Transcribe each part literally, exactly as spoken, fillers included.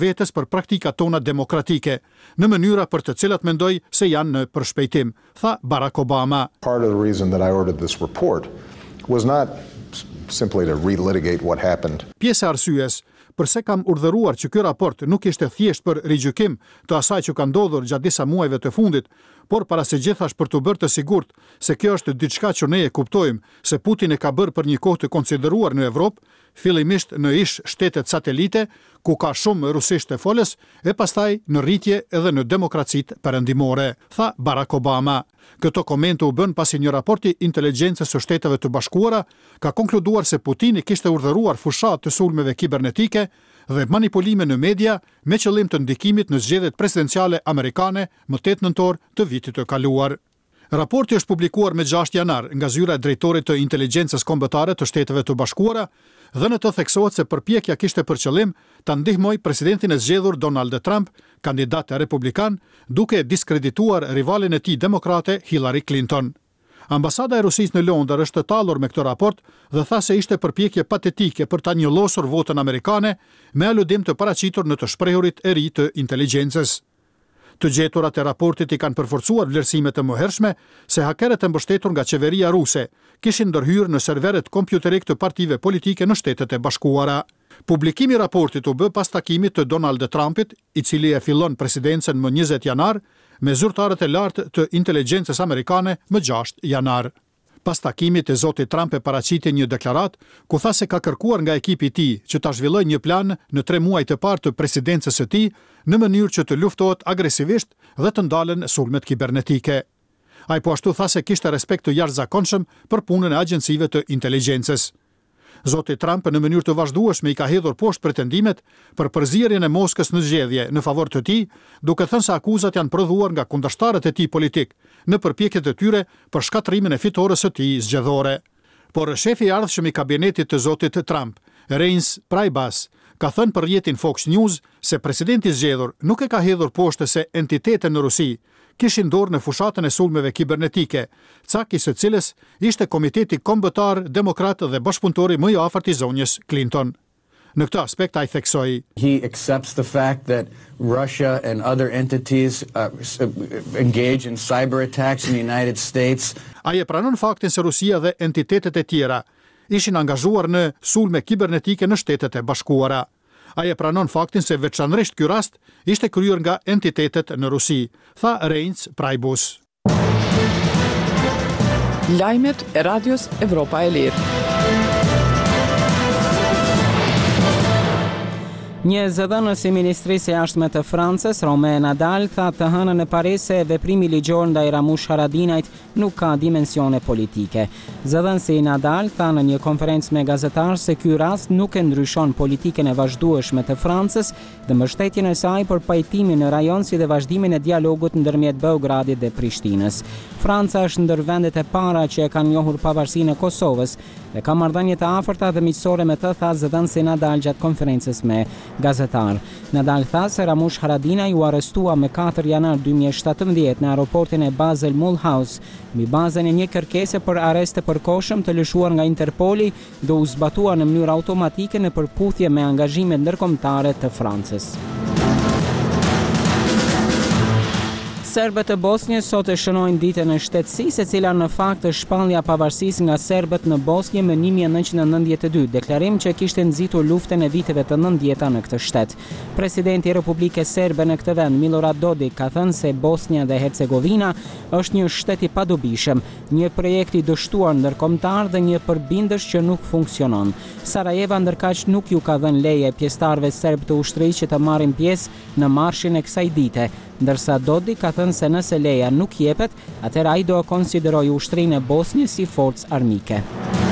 vetes për praktikat tona demokratike, në mënyra për të cilat mendoj se janë në përshpejtim, tha Barack Obama. Part of the reason that I ordered this report was not simply to relitigate what happened. Pjesë e arsyes përse kam urdhëruar që ky raport nuk ishte thjesht për rigjykim të asaj që ka ndodhur gjatë disa muajve të fundit, por para se gjithash për të bërë të sigurt se kjo është diçka që ne e kuptojmë se Putin e ka bërë për një kohë të konsideruar në Evropë, fillimisht në ish shtetet satelite, ku ka shumë rusisht të folës, e pastaj në rritje edhe në demokracitë perëndimore, tha Barack Obama. Këto komente u bën pasi një raporti inteligjencës së Shteteve të Bashkuara ka konkluduar se Putini kishte urdhëruar fushat të sulmeve kibernetike dhe manipulime në media me qëllim të ndikimit në zgjedhjet presidenciale amerikane më tetë nëntor të vitit të kaluar. Raporti është publikuar me gjashtë janar nga zyra e drejtorit të inteligjencës kombëtare të Shteteve të Bashkuara dhe në të theksohet se përpjekja kishte për qëllim ta ndihmoj presidentin e zgjedhur Donald Trump, kandidat republikan, duke diskredituar rivalin e tij demokrate Hillary Clinton. Ambasada e Rusisë në Londër është të tallur me këtë raport dhe tha se ishte përpjekje patetike për ta njëllosur votën amerikane me aludim të paraqitur në të shprehurit e ri të inteligjencës. Të gjeturat e raportit i kanë përforcuar vlerësimet e mëhershme se hakerët e mbështetur nga qeveria ruse kishin ndërhyrë në serveret kompjuterik të partive politike në Shtetet e Bashkuara. Publikimi i raportit u bë pas takimit të Donald Trumpit, i cili e fillon presidencën më njëzet janar, me zyrtarët e lartë të inteligjencës amerikane më gjashtë janar. Pas takimit e zoti Trump e paraqiti një deklarat ku tha se ka kërkuar nga ekipi i tij që ta zhvillojë një plan në tre muaj të parë të presidencës së tij në mënyrë që të luftohet agresivisht dhe të ndalen sulmet kibernetike. Ai po ashtu tha se kishte respekt të jashtëzakonshëm për punën e agjencive të inteligjencës. Zoti Trump në mënyrë të vazhdueshme i ka hedhur poshtë pretendimet për përzierjen e Moskës në zgjedhje në favor të tij, duke thënë se akuzat janë prodhuar nga kundërshtarët e tij politik në përpjekjet e tyre për shkatrimin e fitores së tij zgjedhore. Por shefi i ardhshëm i kabinetit të zotit Trump, Reince Priebus, ka thënë për rrjetin Fox News se presidenti i zgjedhur nuk e ka hedhur poshtë se entitetet në Rusi kishin dorë në fushatën e sulmeve kibernetike, caki së cilës ishte komiteti kombëtar, demokrat dhe bashkëpunëtori më i afërt i zonjës Clinton. Në këtë aspekt ai theksoi: He accepts the fact that Russia and other entities uh, engage in cyber attacks in the United States. Ai e pranon faktin se Rusia dhe entitetet e tjera ishin angazhuar në sulme kibernetike në Shtetet e Bashkuara. Ai e pranon faktin se veçanërisht ky rast ishte kryer nga entitetet në Rusi, tha Reince Priebus. Lajmet e Radios Evropa e Lirë. Një zëdhënës i Ministrisë së Jashtme të Francës, Romain Nadal, tha të hënën në Paris se veprimi ligjor ndaj Ramush Haradinajt nuk ka dimensione politike. Zëdhënësi Nadal tha në një konferencë me gazetarë se ky rast nuk e ndryshon politikën e vazhdueshme të Francës dhe mbështetjen e saj për pajtimin në rajon si dhe vazhdimin e dialogut ndërmjet Beogradit dhe Prishtinës. Franca është ndër vendet e para që e kanë njohur pavarësinë e Kosovës dhe ka marrëdhënie të afërta dhe miqësore me të, tha zëdhënësi Nadal gjatë konferencës me gazetar. Nadal tha se Ramush Haradinaj u arrestua me katër janar dy mijë e shtatëmbëdhjetë në aeroportin e Basel Mulhouse, mbi bazën e një kërkese për arrest të përkohshëm të lëshuar nga Interpoli dhe u zbatua në mënyrë automatike në përputhje me angazhimet ndërkombëtare të Francës. Serbët e Bosnjës sot e shënojnë ditën e shtetësisë, e cila në fakt është shpallja e pavarësisë nga serbët në Bosnjë më një mijë e nëntëqind e nëntëdhjetë e dy, deklarim që kishte nxitur luftën e viteve të nëntëdhjeta në këtë shtet. Presidenti i Republikës Serbe në këtë vend, Milorad Dodik, ka thënë se Bosnja dhe Hercegovina është një shtet i padobishëm, një projekt i dështuar ndërkombëtar dhe një përbindës që nuk funksionon. Sarajeva ndërkaq nuk ju ka dhënë leje pjesëtarëve serb të ushtrisë që të marrin pjesë në marshin e kësaj dite, ndërsa Dodik ka thënë se nëse leja nuk jepet, atëherë ai do e konsiderojë ushtrinë e Bosnjës si forcë armike.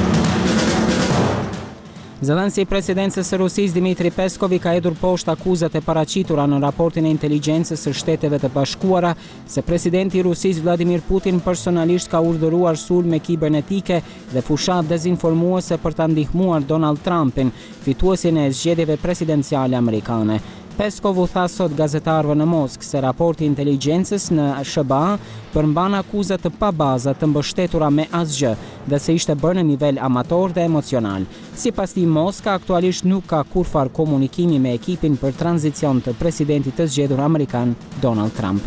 Zëdhënësi i presidencës së Rusisë Dmitri Peskov i ka hedhur poshtë akuzat e paraqitura në raportin e inteligjencës së Shteteve të Bashkuara se presidenti i Rusisë Vladimir Putin personalisht ka urdhëruar sulme kibernetike dhe fushat dezinformuese për ta ndihmuar Donald Trumpin, fituesin e zgjedhjeve presidenciale amerikane. Peskov u tha sot gazetarëve në Moskë se raporti i inteligjencës në S B A përmban akuza të pabaza të mbështetura me asgjë dhe se ishte bërë në nivel amator dhe emocional. Sipas tij, Moska aktualisht nuk ka kurfar komunikimi me ekipin për tranzicion të presidentit të zgjedhur amerikan Donald Trump.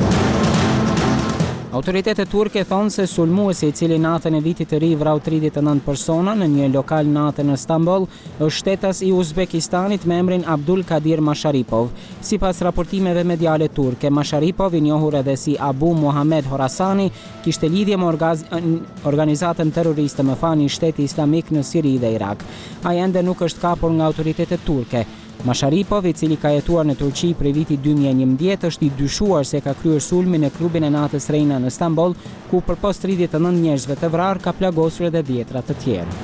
Autoritetet turke thonë se sulmuesi i cili natën e vitit të ri vrau tridhjetë e nëntë persona në një lokal natë në Stamboll është shtetas i Uzbekistanit me emrin Abdul Kadir Masharipov. Sipas raportimeve mediale turke, Masharipov, i njohur edhe si Abu Muhammed Horasani, kishte lidhje me orgaz... organizatën terroriste më fani Shteti Islamik në Siri dhe Irak. Ai ende nuk është kapur nga autoritetet turke. Masharipov, i cili ka jetuar në Turqi prej vitit dy mijë e njëmbëdhjetë, është i dyshuar se ka kryer sulmin në klubin e natës Reina në Stamboll, ku përpos tridhjetë e nëntë njerëzve të vrarë ka plagosur edhe dhjetra të tjerë.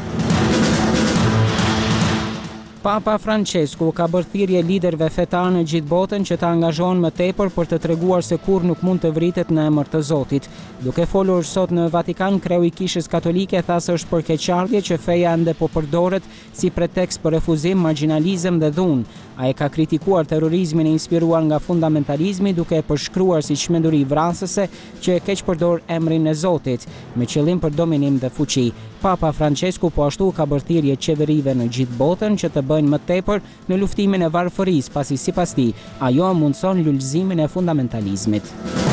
Papa Francesku ka bërë thirrje liderëve fetar në gjithë botën që të angazhohen më tepër për të treguar se kurrë nuk mund të vritet në emër të Zotit. Duke folur sot në Vatikan, kreu i Kishës Katolike tha se është përkeqardhje që feja ende po përdoret si pretekst për refuzim, marginalizëm dhe dhunë. Ai ka kritikuar terrorizmin e inspiruar nga fundamentalizmi duke e përshkruar si çmenduri vrasëse që e keq përdor emrin e Zotit me qëllim për dominim dhe fuqi. Papa Francesku po ashtu ka bërë thirrje qeverive në gjithë botën që të bëjnë më tepër në luftimin e varfërisë, pasi sipas tij ajo mundson lulëzimin e fundamentalizmit.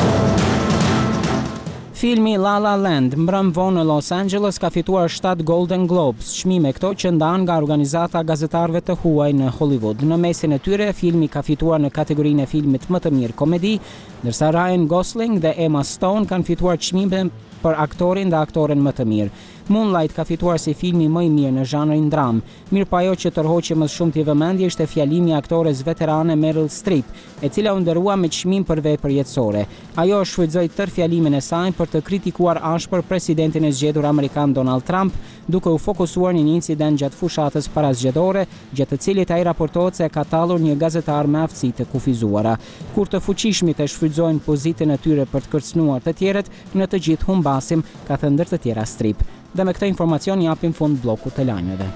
Filmi La La Land mbrëm vonë në Los Angeles ka fituar shtatë Golden Globes, çmime këto që ndan nga organizata e gazetarëve të huaj në Hollywood. Në mesin e tyre, filmi ka fituar në kategorinë e filmit më të mirë komedi, ndërsa Ryan Gosling dhe Emma Stone kanë fituar çmime për aktorin dhe aktoren më të mirë. Moonlight ka fituar si filmi më i mirë në zhanrin dram. Mirë pa ajo që tërhoqi më shumë të vëmendje ishte fjalimi i aktores veterane Meryl Streep, e cila u nderua me çmim për vepër jetësore. Ajo shfrytëzoi tërë fjalimin e saj për të kritikuar ashpër presidentin e zgjedhur amerikan Donald Trump, duke u fokusuar në një incident gjatë fushatës parazgjedhore, gjatë të cilit ai raportohet se ka tallur një gazetar me aftësi të kufizuara. Kur të fuqishmit e shfrytëzojnë pozitën e tyre për të kërcënuar të tjerët, në të gjithë humbasim, ka thënë ndër të tjera Streep. Dhe me këtë informacion japim fund bllokut të lajmeve.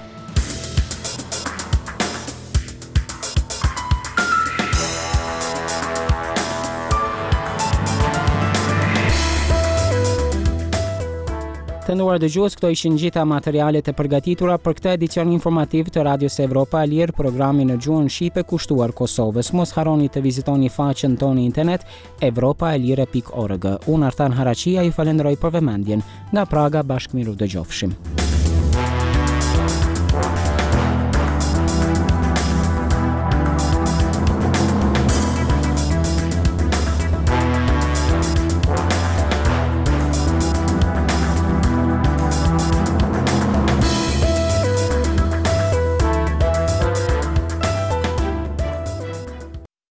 Të nderuar dëgjues, këto ishin gjitha materialet e përgatitura për këtë edicion informativ të Radios Evropa e Lirë, programi në gjuhën shqipe kushtuar Kosovës. Mos harroni të vizitoni faqen tonë internet evropa e lire pikë org. Unë Artan Haraqia ju falenderoj për vëmendjen. Nga Praga, bashkë miru dëgjofshim.